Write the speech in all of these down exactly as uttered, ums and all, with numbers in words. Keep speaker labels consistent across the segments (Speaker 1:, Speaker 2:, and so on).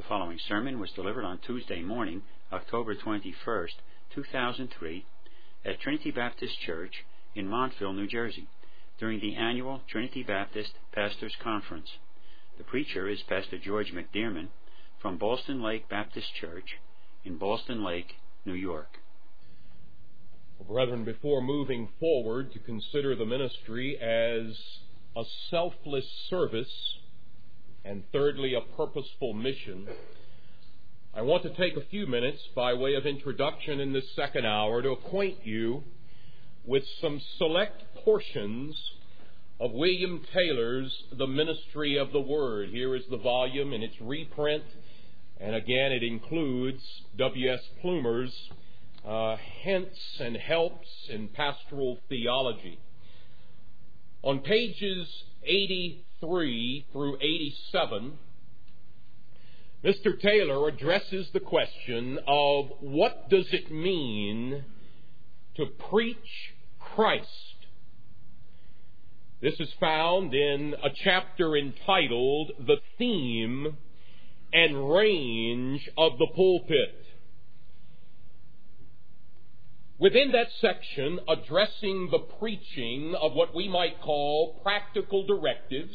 Speaker 1: following sermon was delivered on Tuesday morning, October twenty-first, two thousand three, at Trinity Baptist Church in Montville, New Jersey, during the annual Trinity Baptist Pastors Conference. The preacher is Pastor George McDearman from Ballston Lake Baptist Church in Ballston Lake, New York.
Speaker 2: Well, brethren, before moving forward to consider the ministry as a selfless service, and thirdly, a purposeful mission, I want to take a few minutes by way of introduction in this second hour to acquaint you with some select portions of William Taylor's The Ministry of the Word. Here is the volume in its reprint, and again it includes W S Plumer's uh, hints and helps in pastoral theology. On pages eighty-three through eighty-seven, Mister Taylor addresses the question of what does it mean to preach Christ. This is found in a chapter entitled The Theme and Range of the Pulpit. Within that section, addressing the preaching of what we might call practical directives,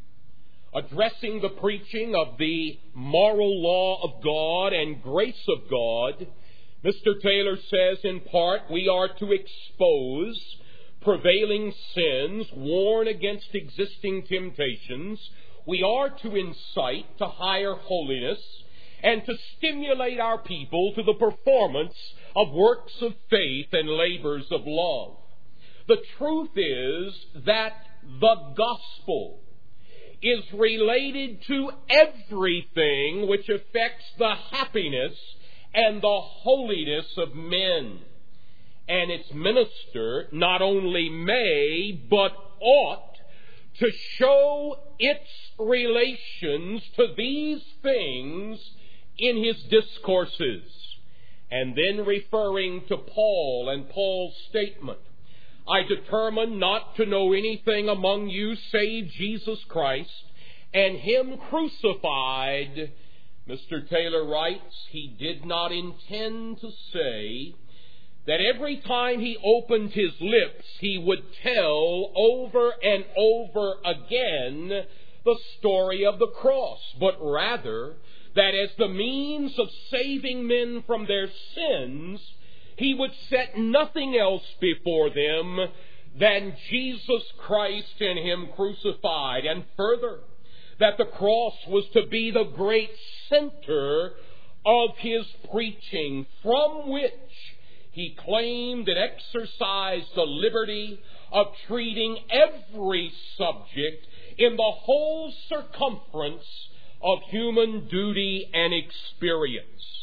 Speaker 2: addressing the preaching of the moral law of God and grace of God, Mister Taylor says in part, we are to expose prevailing sins, warn against existing temptations, we are to incite to higher holiness, and to stimulate our people to the performance of works of faith and labors of love. The truth is that the gospel is related to everything which affects the happiness and the holiness of men. And its minister not only may, but ought to show its relations to these things in his discourses. And then referring to Paul and Paul's statement, I determined not to know anything among you save Jesus Christ and Him crucified. Mister Taylor writes, he did not intend to say that every time he opened his lips he would tell over and over again the story of the cross, but rather that as the means of saving men from their sins, he would set nothing else before them than Jesus Christ and Him crucified. And further, that the cross was to be the great center of his preaching, from which he claimed and exercised the liberty of treating every subject in the whole circumference of human duty and experience.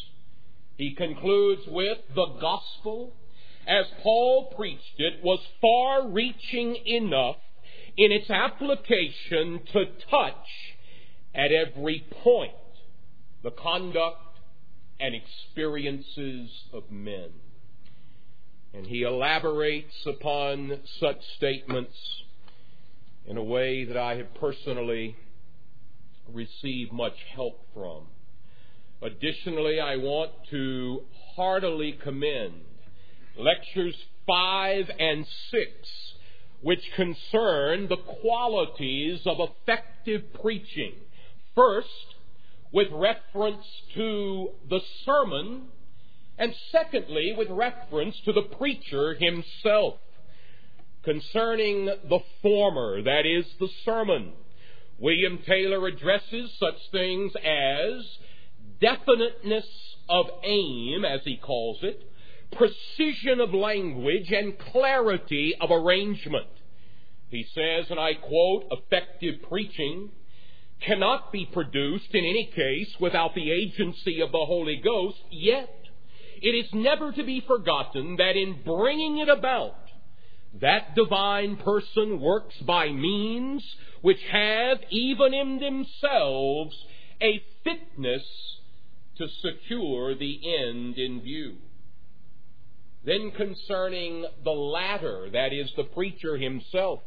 Speaker 2: He concludes with, the gospel, as Paul preached it, was far-reaching enough in its application to touch at every point the conduct and experiences of men. And he elaborates upon such statements in a way that I have personally received much help from. Additionally, I want to heartily commend lectures five and six, which concern the qualities of effective preaching. First, with reference to the sermon, and secondly, with reference to the preacher himself. Concerning the former, that is, the sermon, William Taylor addresses such things as definiteness of aim, as he calls it, precision of language, and clarity of arrangement. He says, and I quote, effective preaching cannot be produced in any case without the agency of the Holy Ghost, yet it is never to be forgotten that in bringing it about, that divine person works by means which have, even in themselves, a fitness to secure the end in view. Then concerning the latter, that is, the preacher himself,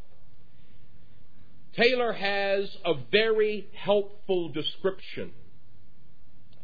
Speaker 2: Taylor has a very helpful description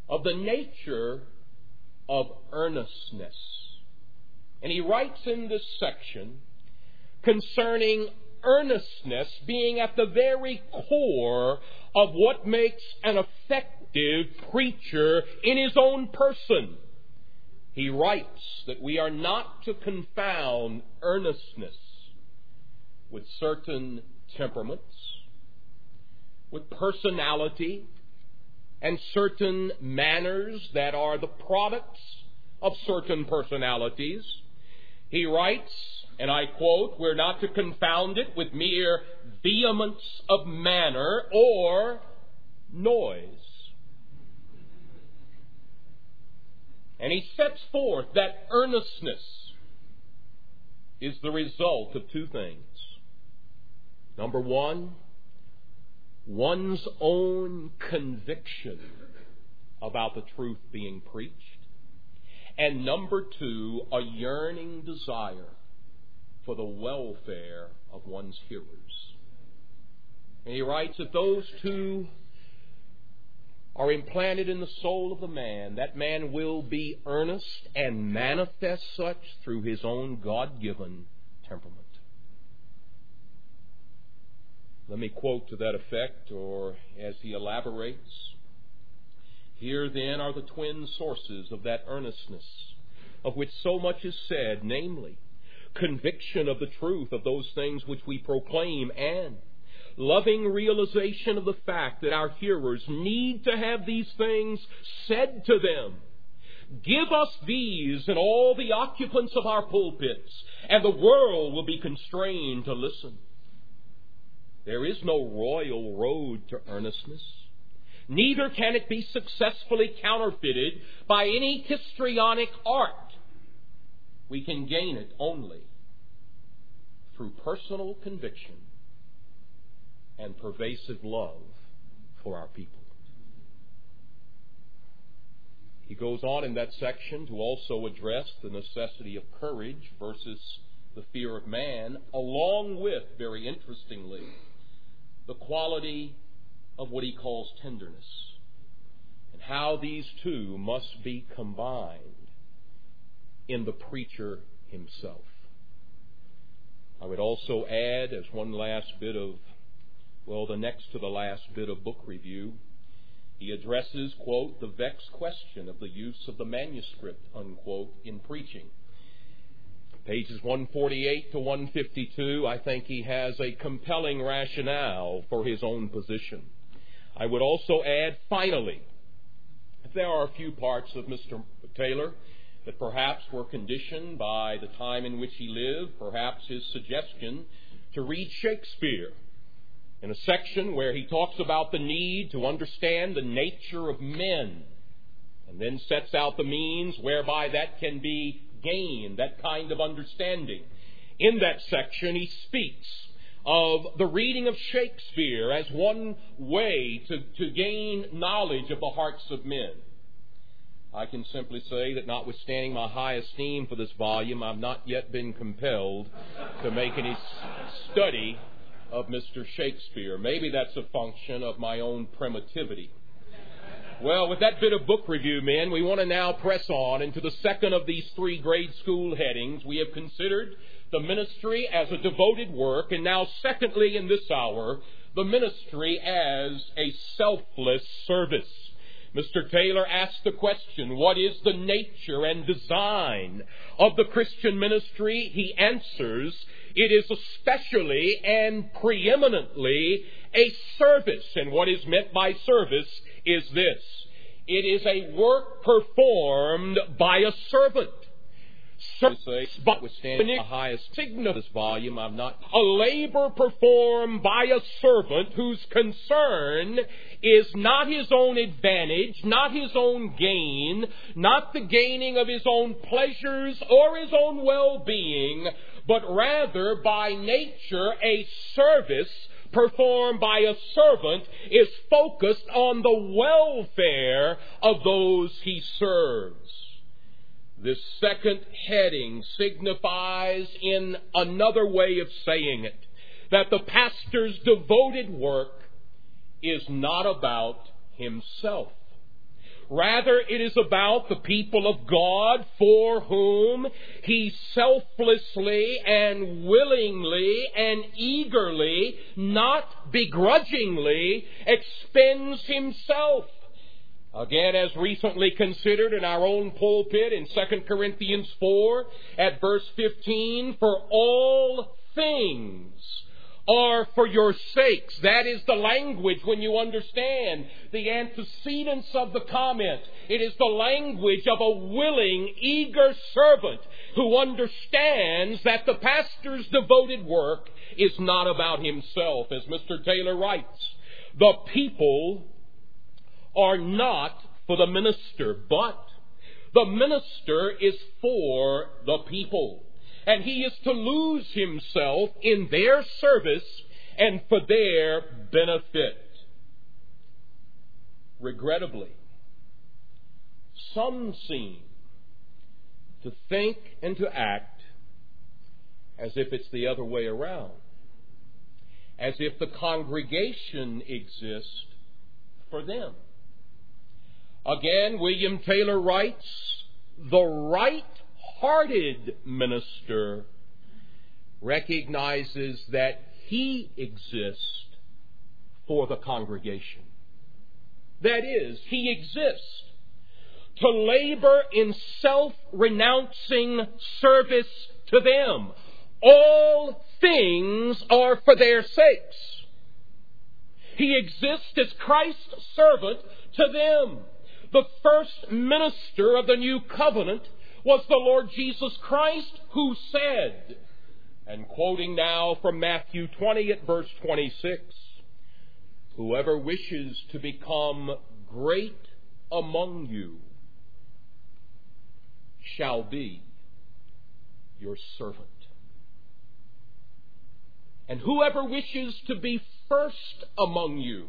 Speaker 2: of the nature of earnestness. And he writes in this section concerning earnestness being at the very core of what makes an effective preacher in his own person. He writes that we are not to confound earnestness with certain temperaments, with personality, and certain manners that are the products of certain personalities. He writes, and I quote, "We're not to confound it with mere vehemence of manner or noise." And he sets forth that earnestness is the result of two things. Number one, one's own conviction about the truth being preached. And number two, a yearning desire for the welfare of one's hearers. And he writes that those two are implanted in the soul of the man. That man will be earnest and manifest such through his own God-given temperament. Let me quote to that effect, or as he elaborates. Here then are the twin sources of that earnestness, of which so much is said, namely, conviction of the truth of those things which we proclaim, and loving realization of the fact that our hearers need to have these things said to them. Give us these and all the occupants of our pulpits, and the world will be constrained to listen. There is no royal road to earnestness. Neither can it be successfully counterfeited by any histrionic art. We can gain it only through personal conviction and pervasive love for our people. He goes on in that section to also address the necessity of courage versus the fear of man, along with, very interestingly, the quality of what he calls tenderness, and how these two must be combined in the preacher himself. I would also add, as one last bit of, well, the next to the last bit of book review, he addresses, quote, the vexed question of the use of the manuscript, unquote, in preaching. Pages one forty-eight to one fifty-two, I think he has a compelling rationale for his own position. I would also add, finally, that there are a few parts of Mister Taylor that perhaps were conditioned by the time in which he lived, perhaps his suggestion to read Shakespeare in a section where he talks about the need to understand the nature of men, and then sets out the means whereby that can be gained, that kind of understanding. In that section, he speaks of the reading of Shakespeare as one way to, to gain knowledge of the hearts of men. I can simply say that notwithstanding my high esteem for this volume, I've not yet been compelled to make any study of Mister Shakespeare. Maybe that's a function of my own primitivity. Well, with that bit of book review, men, we want to now press on into the second of these three grade school headings. We have considered the ministry as a devoted work, and now secondly in this hour, the ministry as a selfless service. Mister Taylor asked the question, what is the nature and design of the Christian ministry? He answers, it is especially and preeminently a service. And what is meant by service is this. It is a work performed by a servant. Service, but withstanding the highest sign of this volume, I'm not a labor performed by a servant whose concern is not his own advantage, not his own gain, not the gaining of his own pleasures or his own well-being, but rather by nature a service performed by a servant is focused on the welfare of those he serves. This second heading signifies, in another way of saying it, that the pastor's devoted work is not about himself. Rather, it is about the people of God for whom He selflessly and willingly and eagerly, not begrudgingly, expends Himself. Again, as recently considered in our own pulpit in Second Corinthians four, at verse fifteen, for all things are for your sakes. That is the language when you understand the antecedents of the comment. It is the language of a willing, eager servant who understands that the pastor's devoted work is not about himself. As Mister Taylor writes, the people are not for the minister, but the minister is for the people. And he is to lose himself in their service and for their benefit. Regrettably, some seem to think and to act as if it's the other way around. As if the congregation exists for them. Again, William Taylor writes, the right-hearted minister recognizes that he exists for the congregation. That is, he exists to labor in self-renouncing service to them. All things are for their sakes. He exists as Christ's servant to them. The first minister of the new covenant was the Lord Jesus Christ, who said, and quoting now from Matthew twenty at verse twenty-six, whoever wishes to become great among you shall be your servant. And whoever wishes to be first among you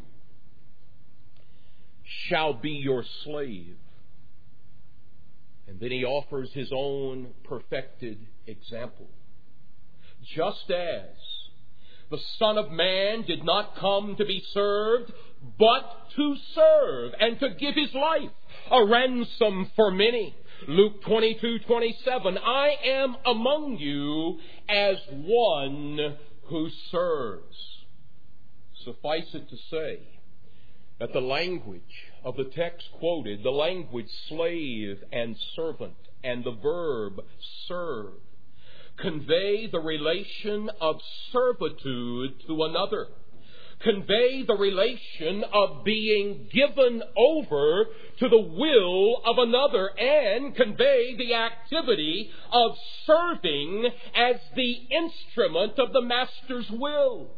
Speaker 2: shall be your slave. And then he offers his own perfected example. Just as the Son of Man did not come to be served, but to serve and to give his life a ransom for many. Luke twenty-two twenty-seven, I am among you as one who serves. Suffice it to say that the language of the text quoted, the language slave and servant and the verb serve, convey the relation of servitude to another, convey the relation of being given over to the will of another, and convey the activity of serving as the instrument of the master's will.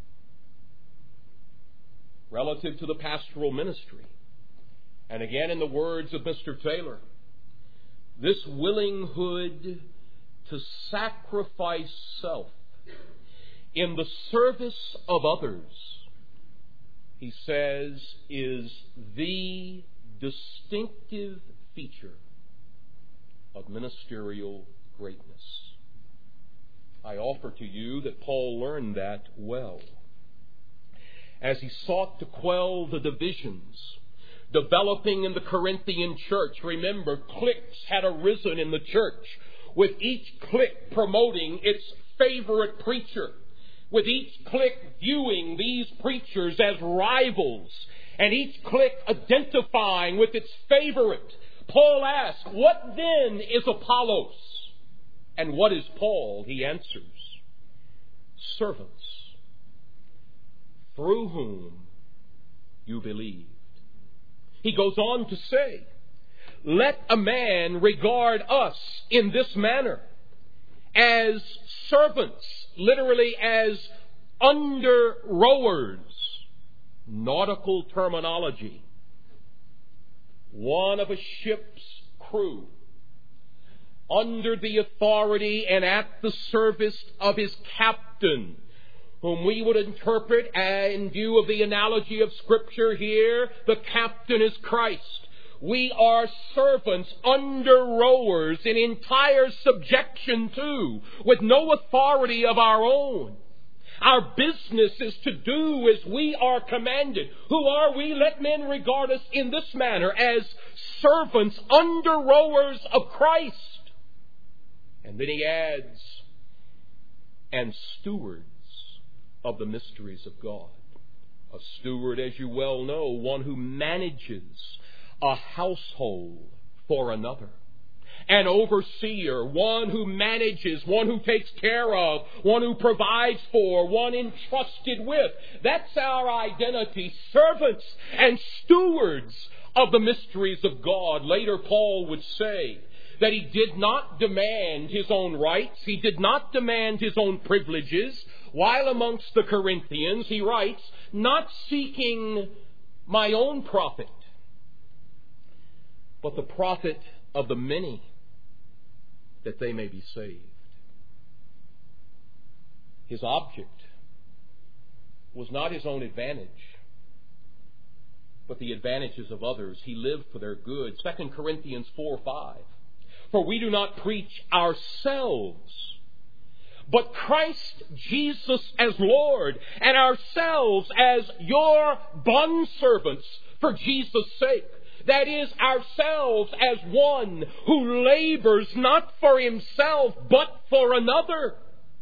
Speaker 2: Relative to the pastoral ministry, and again in the words of Mister Taylor, this willinghood to sacrifice self in the service of others, he says, is the distinctive feature of ministerial greatness. I offer to you that Paul learned that well as he sought to quell the divisions developing in the Corinthian church. Remember, cliques had arisen in the church, with each clique promoting its favorite preacher, with each clique viewing these preachers as rivals, and each clique identifying with its favorite. Paul asks, what then is Apollos? And what is Paul? He answers, servants, through whom you believed. He goes on to say, let a man regard us in this manner, as servants, literally as under rowers, nautical terminology, one of a ship's crew, under the authority and at the service of his captain, whom we would interpret in view of the analogy of Scripture here, the captain is Christ. We are servants under rowers in entire subjection to, with no authority of our own. Our business is to do as we are commanded. Who are we? Let men regard us in this manner, as servants, under-rowers of Christ. And then he adds, and stewards of the mysteries of God. A steward, as you well know, one who manages a household for another. An overseer, one who manages, one who takes care of, one who provides for, one entrusted with. That's our identity, servants and stewards of the mysteries of God. Later, Paul would say that he did not demand his own rights, he did not demand his own privileges. While amongst the Corinthians, he writes, not seeking my own profit, but the profit of the many, that they may be saved. His object was not his own advantage, but the advantages of others. He lived for their good. Second Corinthians four five. For we do not preach ourselves, but Christ Jesus as Lord, and ourselves as your bondservants for Jesus' sake. That is, ourselves as one who labors not for himself, but for another.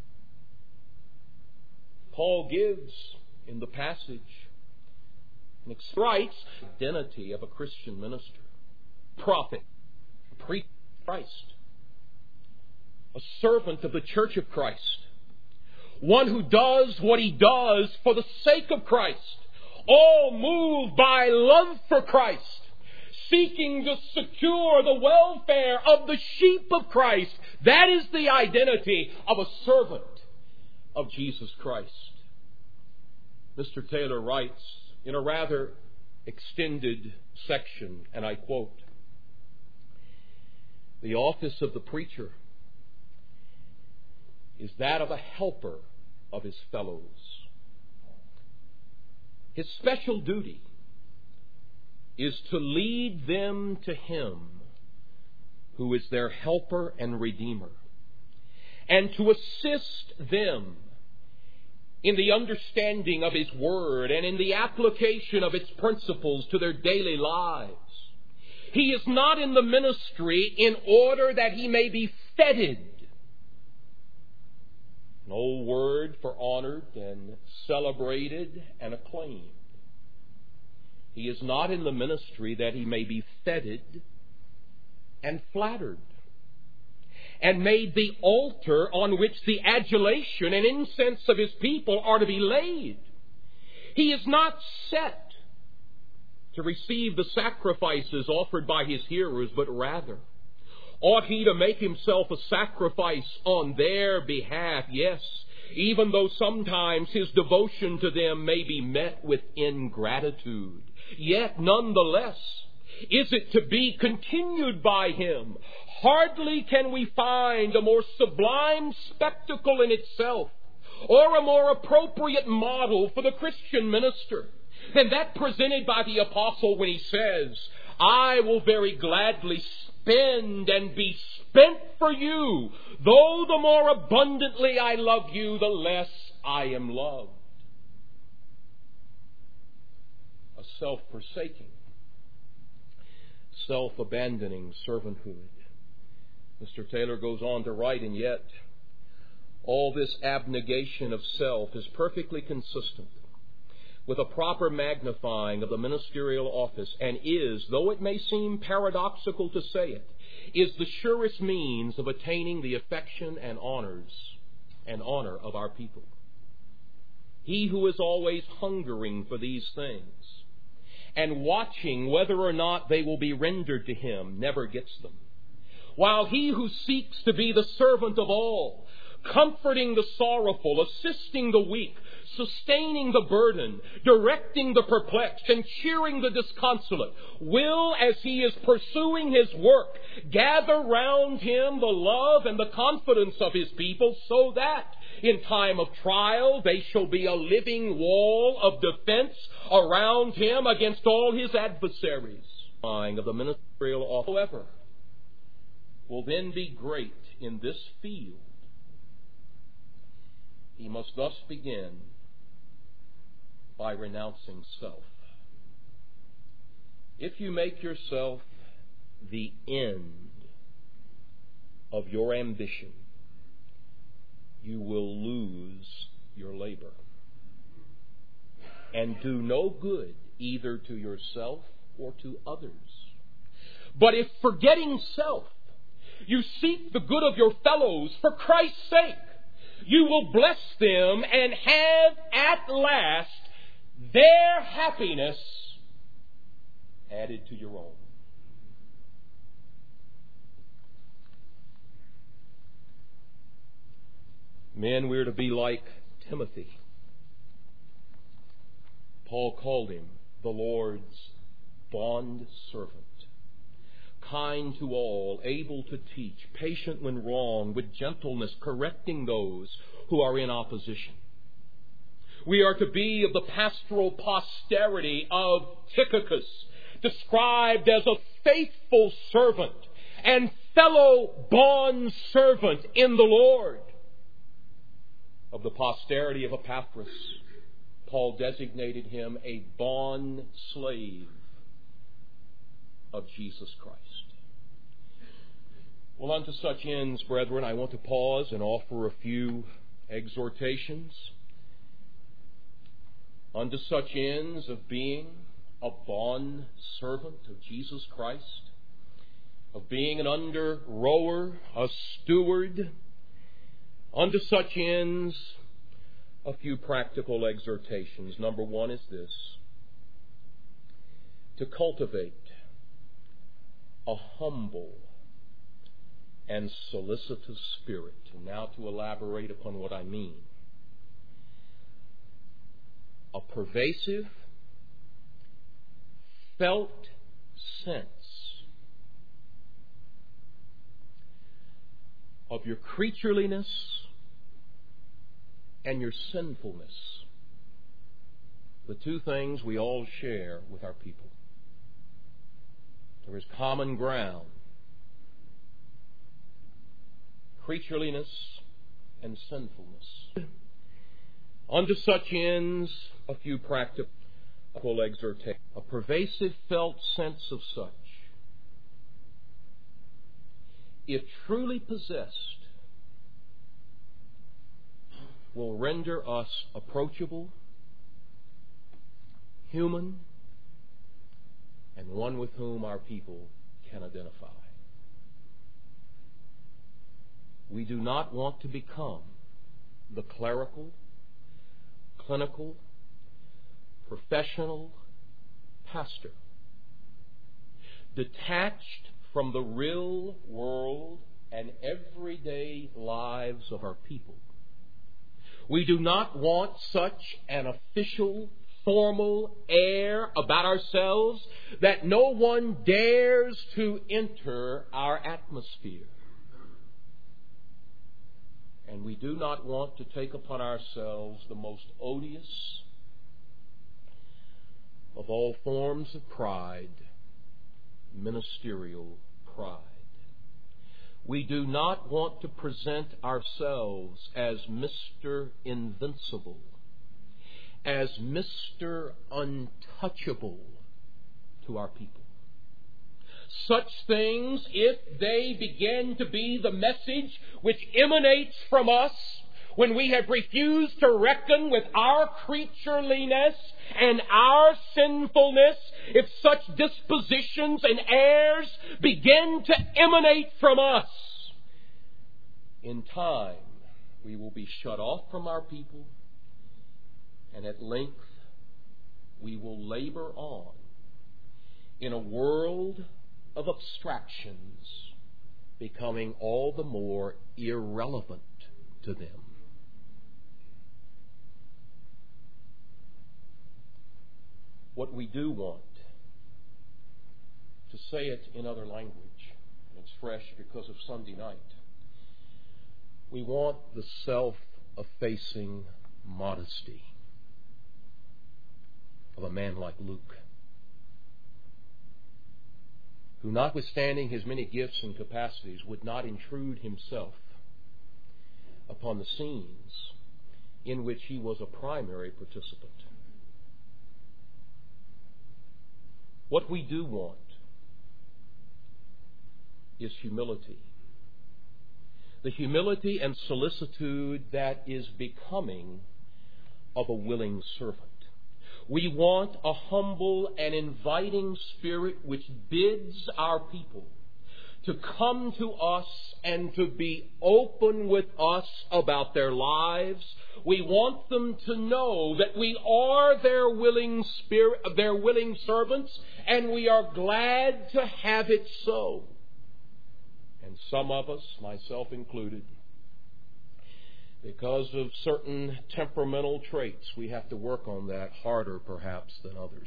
Speaker 2: Paul gives in the passage and writes the identity of a Christian minister, prophet, priest of Christ, a servant of the church of Christ, one who does what he does for the sake of Christ, all moved by love for Christ, seeking to secure the welfare of the sheep of Christ. That is the identity of a servant of Jesus Christ. Mister Taylor writes in a rather extended section, and I quote, "The office of the preacher is that of a helper of his fellows. His special duty is to lead them to Him who is their helper and redeemer, and to assist them in the understanding of His Word and in the application of its principles to their daily lives. He is not in the ministry in order that he may be feted." An old word for honored and celebrated and acclaimed. He is not in the ministry that he may be feted and flattered, and made the altar on which the adulation and incense of his people are to be laid. He is not set to receive the sacrifices offered by his hearers, but rather ought he to make himself a sacrifice on their behalf, yes, even though sometimes his devotion to them may be met with ingratitude. Yet, nonetheless, is it to be continued by him. Hardly can we find a more sublime spectacle in itself, or a more appropriate model for the Christian minister, than that presented by the apostle when he says, "I will very gladly spend and be spent for you, though the more abundantly I love you, the less I am loved." A self-forsaking, self-abandoning servanthood. Mister Taylor goes on to write, and yet all this abnegation of self is perfectly consistent with a proper magnifying of the ministerial office, and is, though it may seem paradoxical to say it, is the surest means of attaining the affection and honors and honor of our people. He who is always hungering for these things and watching whether or not they will be rendered to him never gets them, while he who seeks to be the servant of all, comforting the sorrowful, assisting the weak, sustaining the burden, directing the perplexed, and cheering the disconsolate, will, as he is pursuing his work, gather round him the love and the confidence of his people, so that in time of trial they shall be a living wall of defense around him against all his adversaries. Of the ministerial office, however, will then be great in this field He must thus begin by renouncing self. If you make yourself the end of your ambition, you will lose your labor and do no good either to yourself or to others. But if, forgetting self, you seek the good of your fellows for Christ's sake, you will bless them and have at last their happiness added to your own. Men, we're to be like Timothy. Paul called him the Lord's bond servant, kind to all, able to teach, patient when wrong, with gentleness correcting those who are in opposition. We are to be of the pastoral posterity of Tychicus, described as a faithful servant and fellow bond servant in the Lord. Of the posterity of Epaphras, Paul designated him a bond slave of Jesus Christ. Well, unto such ends, brethren, I want to pause and offer a few exhortations. Unto such ends of being a bond servant of Jesus Christ, of being an under rower, a steward. Unto such ends, a few practical exhortations. Number one is this: to cultivate a humble and solicitous spirit. And now to elaborate upon what I mean. A pervasive, felt sense of your creatureliness and your sinfulness. The two things we all share with our people. There is common ground. Creatureliness and sinfulness. Unto such ends, a few practical exhortations. A pervasive felt sense of such, if truly possessed, will render us approachable, human, and one with whom our people can identify. We do not want to become the clerical, clinical, professional pastor, detached from the real world and everyday lives of our people. We do not want such an official, formal air about ourselves that no one dares to enter our atmosphere. And we do not want to take upon ourselves the most odious of all forms of pride, ministerial pride. We do not want to present ourselves as Mister Invincible, as Mister Untouchable to our people. Such things, if they begin to be the message which emanates from us when we have refused to reckon with our creatureliness and our sinfulness, if such dispositions and airs begin to emanate from us, in time we will be shut off from our people, and at length we will labor on in a world of abstractions, becoming all the more irrelevant to them. What we do want, to say it in other language, and it's fresh because of Sunday night, we want the self-effacing modesty of a man like Luke, who, notwithstanding his many gifts and capacities, would not intrude himself upon the scenes in which he was a primary participant. What we do want is humility. The humility and solicitude that is becoming of a willing servant. We want a humble and inviting spirit which bids our people to come to us and to be open with us about their lives. We want them to know that we are their willing spirit, their willing servants, and we are glad to have it so. And some of us, myself included, because of certain temperamental traits, we have to work on that harder perhaps than others.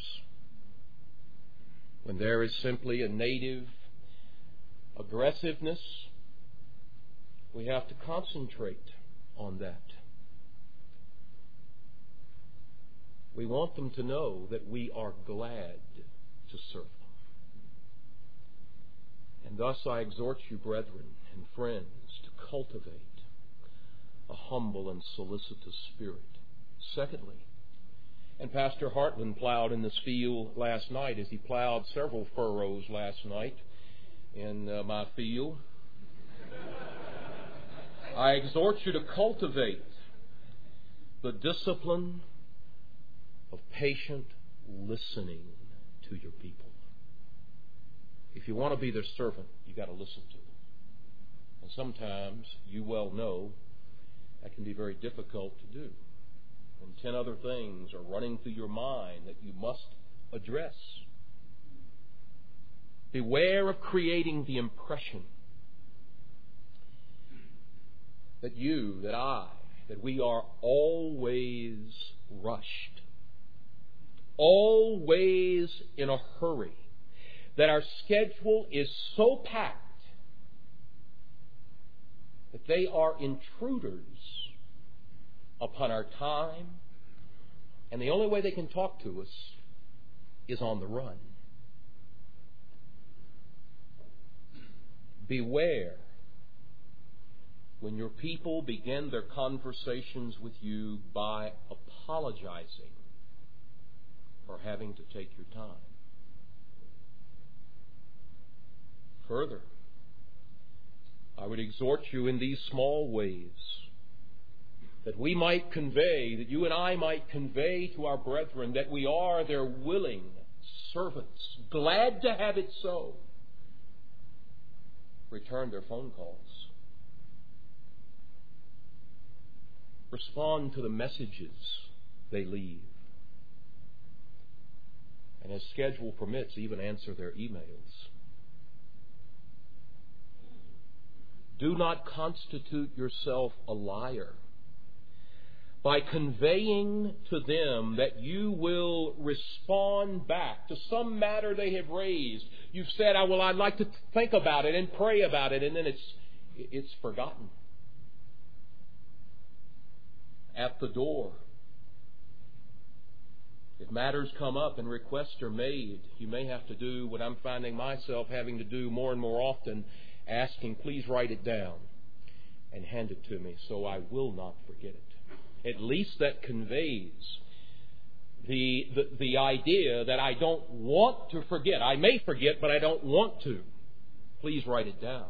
Speaker 2: When there is simply a native aggressiveness, we have to concentrate on that. We want them to know that we are glad to serve them. And thus I exhort you, brethren and friends, to cultivate a humble and solicitous spirit. Secondly, and Pastor Hartland plowed in this field last night as he plowed several furrows last night in uh, my field. I exhort you to cultivate the discipline of patient listening to your people. If you want to be their servant, you've got to listen to them. And sometimes, you well know, that can be very difficult to do. And ten other things are running through your mind that you must address. Beware of creating the impression that you, that I, that we are always rushed, always in a hurry, that our schedule is so packed that they are intruders upon our time, and the only way they can talk to us is on the run. Beware when your people begin their conversations with you by apologizing for having to take your time. Further, I would exhort you in these small ways that we might convey, that you and I might convey to our brethren that we are their willing servants, glad to have it so. Return their phone calls. Respond to the messages they leave. And as schedule permits, even answer their emails. Do not constitute yourself a liar by conveying to them that you will respond back to some matter they have raised. You've said, "Oh, well, I'd like to think about it and pray about it," and then it's it's forgotten. At the door, if matters come up and requests are made, you may have to do what I'm finding myself having to do more and more often, asking, "Please write it down and hand it to me so I will not forget it." At least that conveys the, the, the idea that I don't want to forget. I may forget, but I don't want to. Please write it down.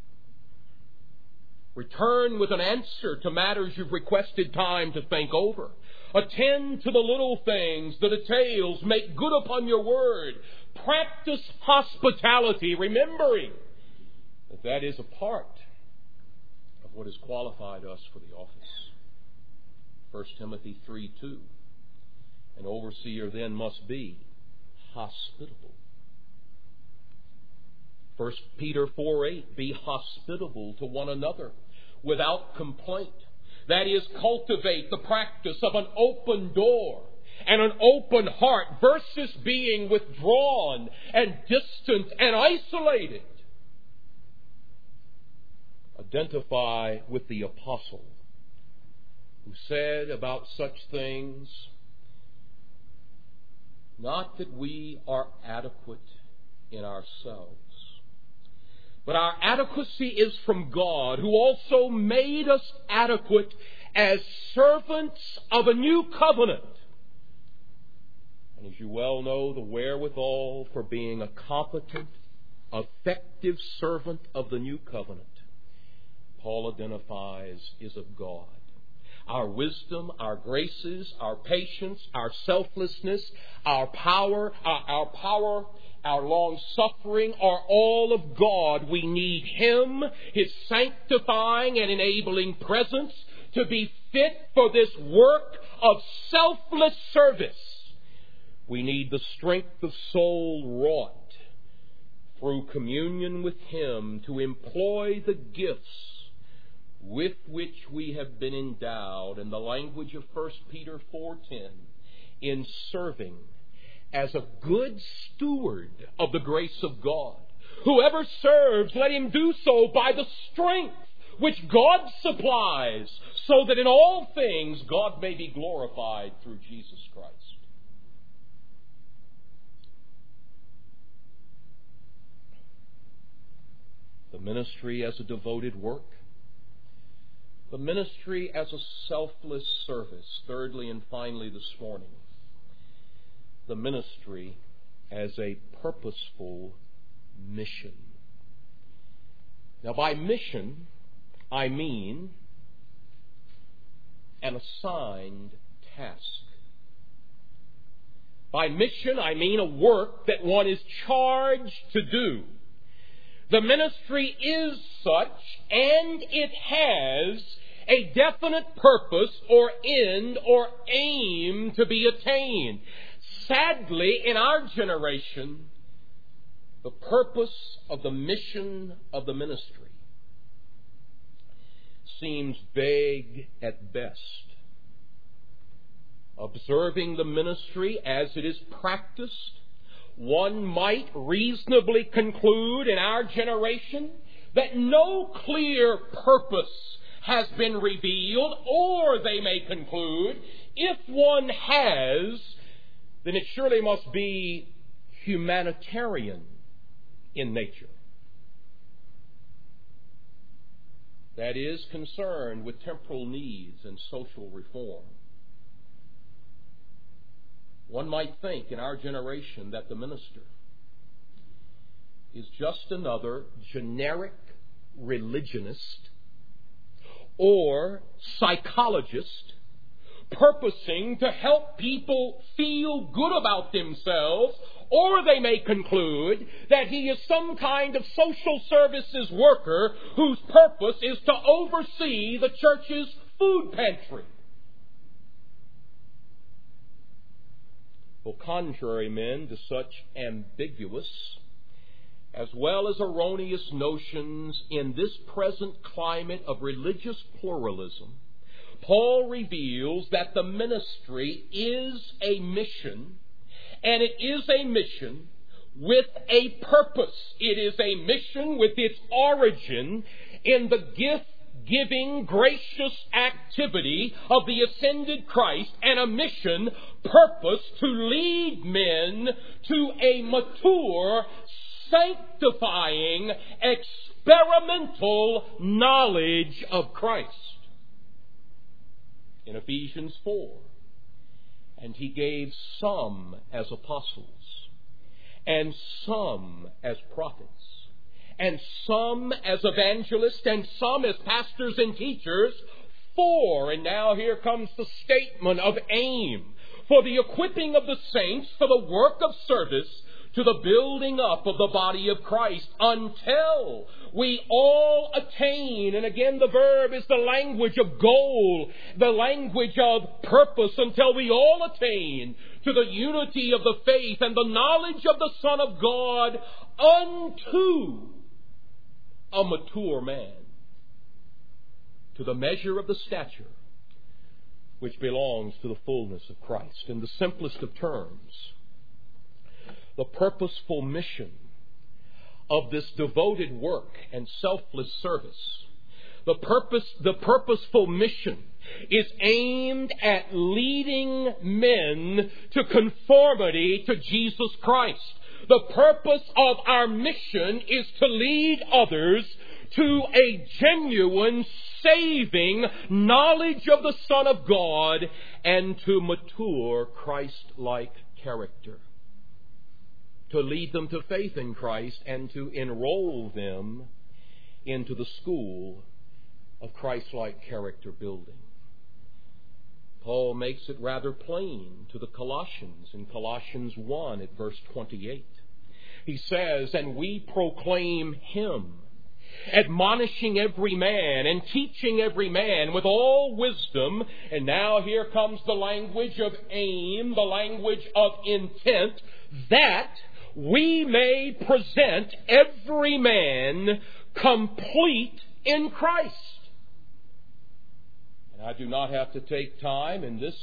Speaker 2: Return with an answer to matters you've requested time to think over. Attend to the little things, the details. Make good upon your word. Practice hospitality, remembering that that is a part of what has qualified us for the office. First Timothy three two. An overseer then must be hospitable. First Peter four eight. Be hospitable to one another without complaint. That is, cultivate the practice of an open door and an open heart versus being withdrawn and distant and isolated. Identify with the apostle who said about such things, not that we are adequate in ourselves, but our adequacy is from God, who also made us adequate as servants of a new covenant. And as you well know, the wherewithal for being a competent, effective servant of the new covenant, Paul identifies, is of God. Our wisdom, our graces, our patience, our selflessness, our power, our, our power, our long-suffering are all of God. We need Him, His sanctifying and enabling presence, to be fit for this work of selfless service. We need the strength of soul wrought through communion with Him to employ the gifts with which we have been endowed, in the language of First Peter four ten, in serving as a good steward of the grace of God. Whoever serves, let him do so by the strength which God supplies, so that in all things God may be glorified through Jesus Christ. The ministry as a devoted work. The ministry as a selfless service. Thirdly and finally this morning, the ministry as a purposeful mission. Now, by mission, I mean an assigned task. By mission, I mean a work that one is charged to do. The ministry is such, and it has a definite purpose or end or aim to be attained. Sadly, in our generation, the purpose of the mission of the ministry seems vague at best. Observing the ministry as it is practiced, one might reasonably conclude in our generation that no clear purpose has been revealed, or they may conclude, if one has, then it surely must be humanitarian in nature. That is, concerned with temporal needs and social reform. One might think in our generation that the minister is just another generic religionist or psychologist purposing to help people feel good about themselves, or they may conclude that he is some kind of social services worker whose purpose is to oversee the church's food pantry. Well, contrary, men, to such ambiguous as well as erroneous notions in this present climate of religious pluralism, Paul reveals that the ministry is a mission, and it is a mission with a purpose. It is a mission with its origin in the gift-giving, gracious activity of the ascended Christ, and a mission purpose to lead men to a mature, sanctifying, experimental knowledge of Christ. In Ephesians four, and he gave some as apostles, and some as prophets, and some as evangelists, and some as pastors and teachers, for, and now here comes the statement of aim, for the equipping of the saints for the work of service, to the building up of the body of Christ, until we all attain, and again the verb is the language of goal, the language of purpose, until we all attain to the unity of the faith and the knowledge of the Son of God, unto a mature man, to the measure of the stature which belongs to the fullness of Christ. In the simplest of terms, the purposeful mission of this devoted work and selfless service, the purpose, the purposeful mission is aimed at leading men to conformity to Jesus Christ. The purpose of our mission is to lead others to a genuine saving knowledge of the Son of God, and to mature Christ-like character, to lead them to faith in Christ, and to enroll them into the school of Christ-like character building. Paul makes it rather plain to the Colossians in Colossians one at verse twenty-eight. He says, "And we proclaim Him, admonishing every man and teaching every man with all wisdom." And now here comes the language of aim, the language of intent, "that we may present every man complete in Christ." And I do not have to take time in this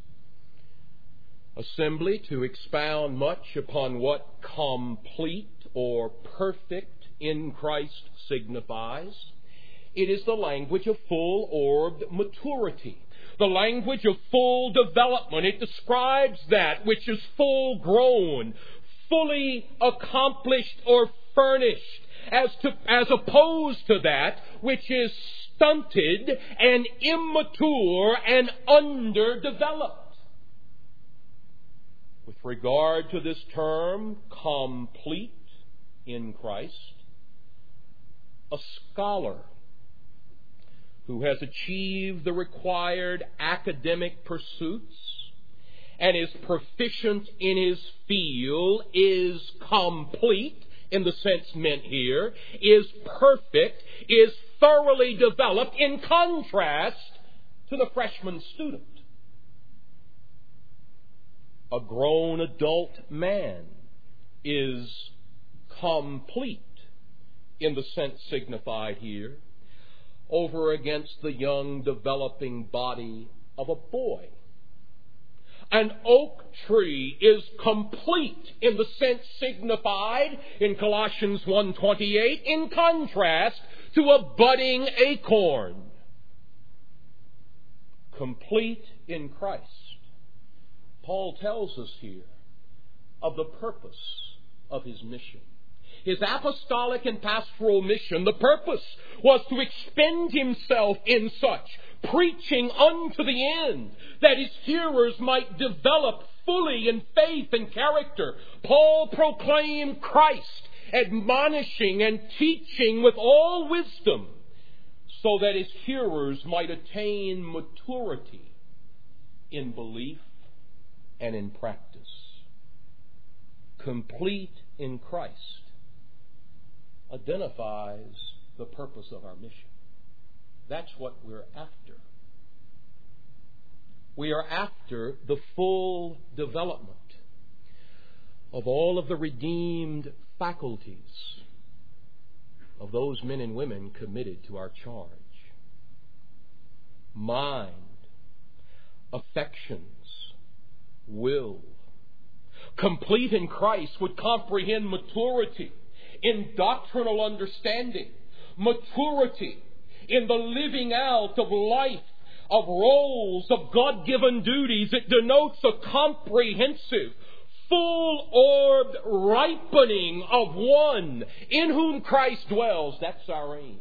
Speaker 2: assembly to expound much upon what complete or perfect in Christ signifies. It is the language of full-orbed maturity, the language of full development. It describes that which is full-grown, fully accomplished or furnished, as to as opposed to that which is stunted and immature and underdeveloped. With regard to this term, complete in Christ, a scholar who has achieved the required academic pursuits and is proficient in his field is complete in the sense meant here, is perfect, is thoroughly developed, in contrast to the freshman student. A grown adult man is complete in the sense signified here over against the young developing body of a boy. An oak tree is complete in the sense signified in Colossians one twenty-eight, in contrast to a budding acorn. Complete in Christ. Paul tells us here of the purpose of his mission. His apostolic and pastoral mission, the purpose was to expend himself in such preaching unto the end that his hearers might develop fully in faith and character. Paul proclaimed Christ, admonishing and teaching with all wisdom, so that his hearers might attain maturity in belief and in practice. Complete in Christ identifies the purpose of our mission. That's what we're after. We are after the full development of all of the redeemed faculties of those men and women committed to our charge. Mind, affections, will. Complete in Christ would comprehend maturity in doctrinal understanding, maturity in the living out of life, of roles, of God-given duties. It denotes a comprehensive, full-orbed ripening of one in whom Christ dwells. That's our aim.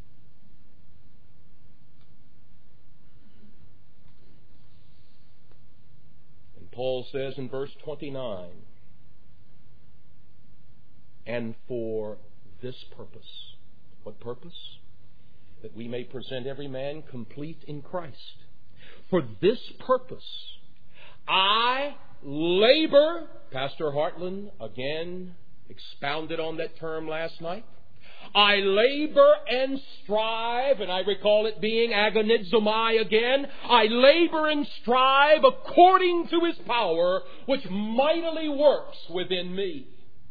Speaker 2: And Paul says in verse twenty-nine, "And for this purpose." What purpose? That we may present every man complete in Christ. For this purpose, I labor. Pastor Hartland again expounded on that term last night. I labor and strive, and I recall it being agonizomai again. I labor and strive according to His power, which mightily works within me.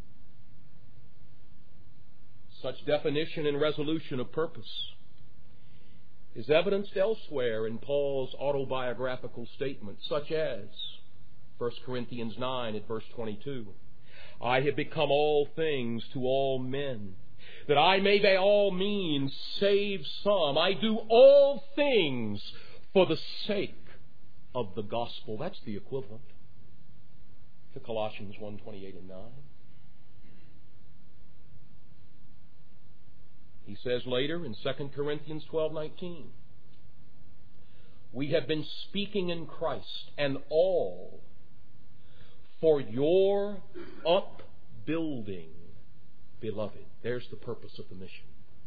Speaker 2: Such definition and resolution of purpose is evidenced elsewhere in Paul's autobiographical statements, such as First Corinthians nine at verse twenty-two. I have become all things to all men, that I may by all means save some. I do all things for the sake of the gospel. That's the equivalent to Colossians one twenty-eight and nine. He says later in Second Corinthians twelve nineteen, we have been speaking in Christ, and all for your upbuilding, beloved. There's the purpose of the mission.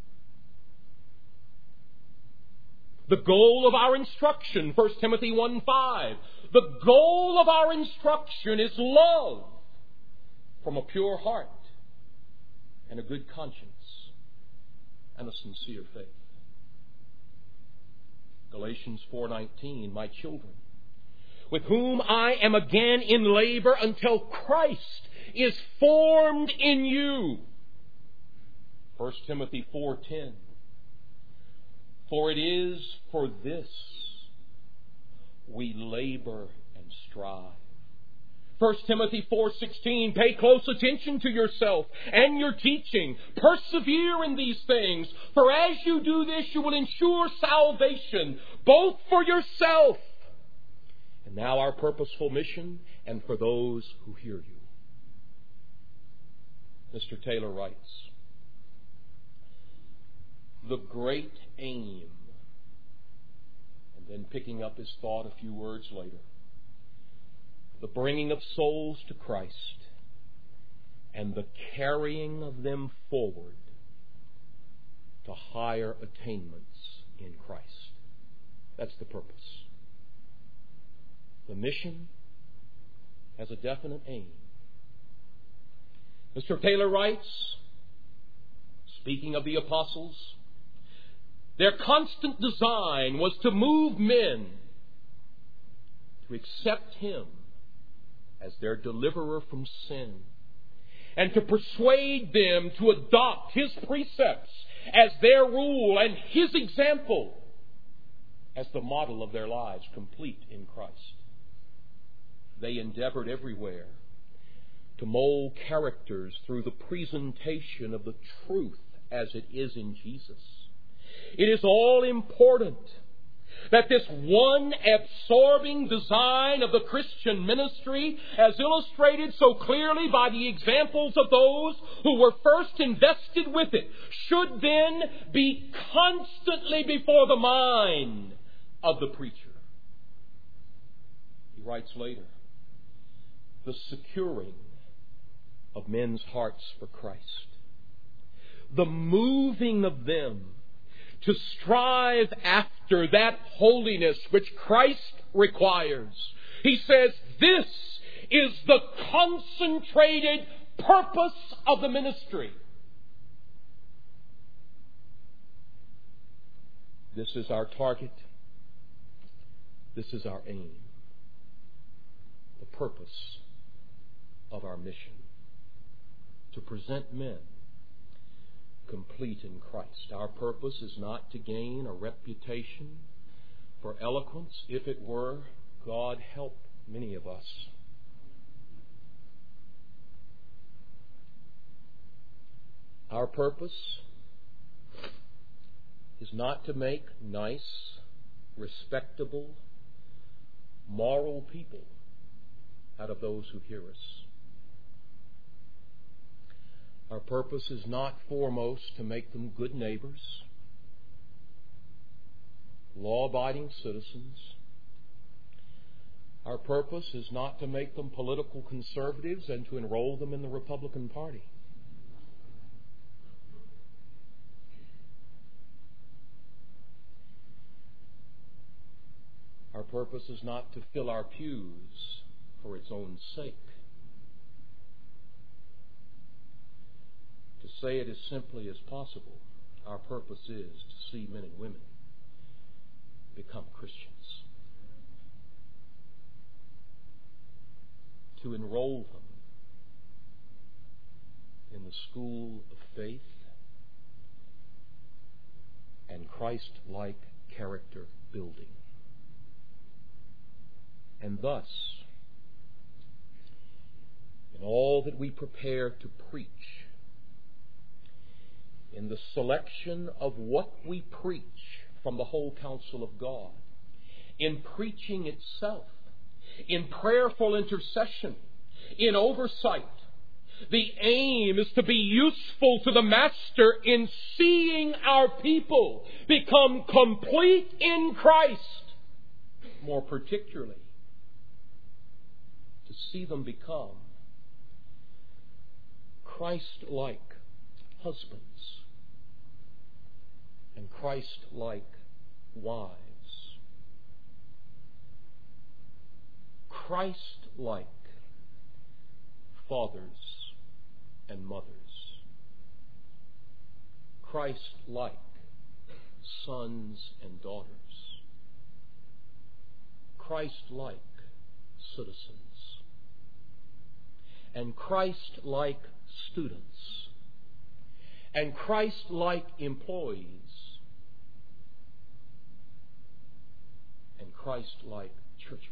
Speaker 2: The goal of our instruction, First Timothy one five, the goal of our instruction is love from a pure heart and a good conscience and a sincere faith. Galatians four nineteen, my children, with whom I am again in labor until Christ is formed in you. First Timothy four ten, for it is for this we labor and strive. First Timothy four sixteen, pay close attention to yourself and your teaching. Persevere in these things, for as you do this, you will ensure salvation, both for yourself and now our purposeful mission, and for those who hear you. Mister Taylor writes, the great aim, and then picking up his thought a few words later, the bringing of souls to Christ and the carrying of them forward to higher attainments in Christ. That's the purpose. The mission has a definite aim. Mister Taylor writes, speaking of the apostles, their constant design was to move men to accept Him as their deliverer from sin, and to persuade them to adopt His precepts as their rule and His example as the model of their lives, complete in Christ. They endeavored everywhere to mold characters through the presentation of the truth as it is in Jesus. It is all important that this one absorbing design of the Christian ministry, as illustrated so clearly by the examples of those who were first invested with it, should then be constantly before the mind of the preacher. He writes later, the securing of men's hearts for Christ, the moving of them to strive after that holiness which Christ requires. He says this is the concentrated purpose of the ministry. This is our target. This is our aim. The purpose of our mission. To present men complete in Christ. Our purpose is not to gain a reputation for eloquence. If it were, God help many of us. Our purpose is not to make nice, respectable, moral people out of those who hear us. Our purpose is not foremost to make them good neighbors, law-abiding citizens. Our purpose is not to make them political conservatives and to enroll them in the Republican Party. Our purpose is not to fill our pews for its own sake. To say it as simply as possible, our purpose is to see men and women become Christians. To enroll them in the school of faith and Christ-like character building. And thus, in all that we prepare to preach, in the selection of what we preach from the whole counsel of God, in preaching itself, in prayerful intercession, in oversight, the aim is to be useful to the Master in seeing our people become complete in Christ more particularly, to see them become Christ-like husbands and Christ-like wives. Christ-like fathers and mothers. Christ-like sons and daughters. Christ-like citizens. And Christ-like students. And Christ-like employees. And Christ-like churchmen.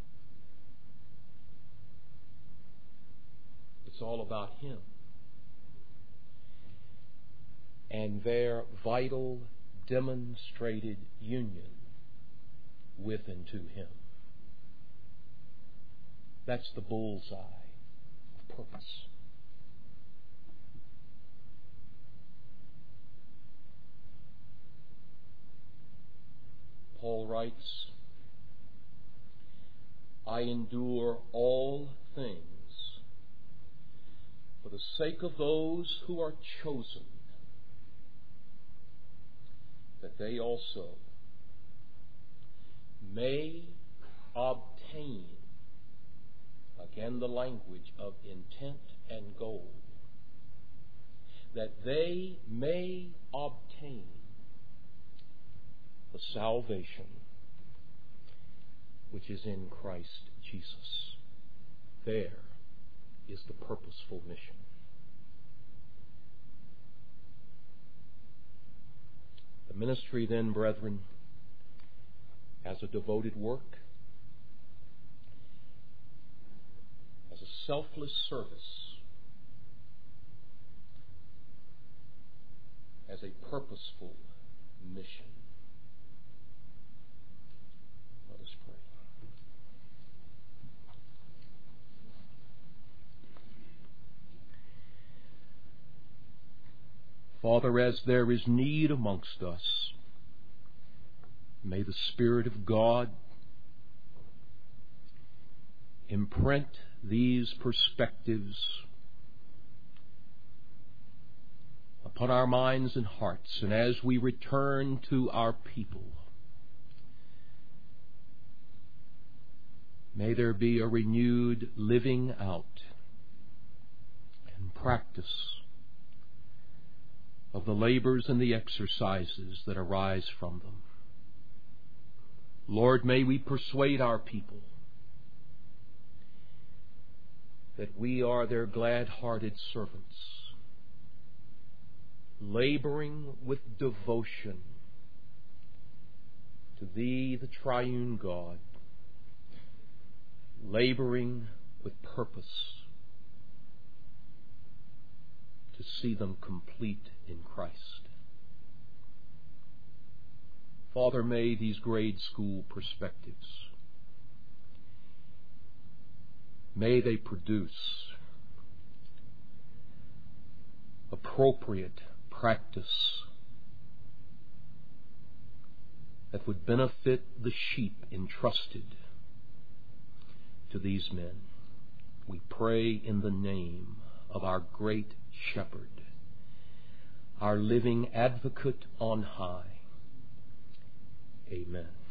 Speaker 2: It's all about Him and their vital, demonstrated union with and to Him. That's the bullseye of purpose. Paul writes, I endure all things for the sake of those who are chosen, that they also may obtain, again the language of intent and goal, that they may obtain the salvation which is in Christ Jesus. There is the purposeful mission. The ministry then, brethren, as a devoted work, as a selfless service, as a purposeful mission. Let us pray. Father, as there is need amongst us, may the Spirit of God imprint these perspectives upon our minds and hearts, and as we return to our people, may there be a renewed living out and practice of the labors and the exercises that arise from them. Lord, may we persuade our people that we are their glad-hearted servants, laboring with devotion to Thee, the triune God, laboring with purpose to see them complete in Christ. Father, may these grade school perspectives, may they produce appropriate practice that would benefit the sheep entrusted to these men. We pray in the name of our great Shepherd, our living advocate on high. Amen.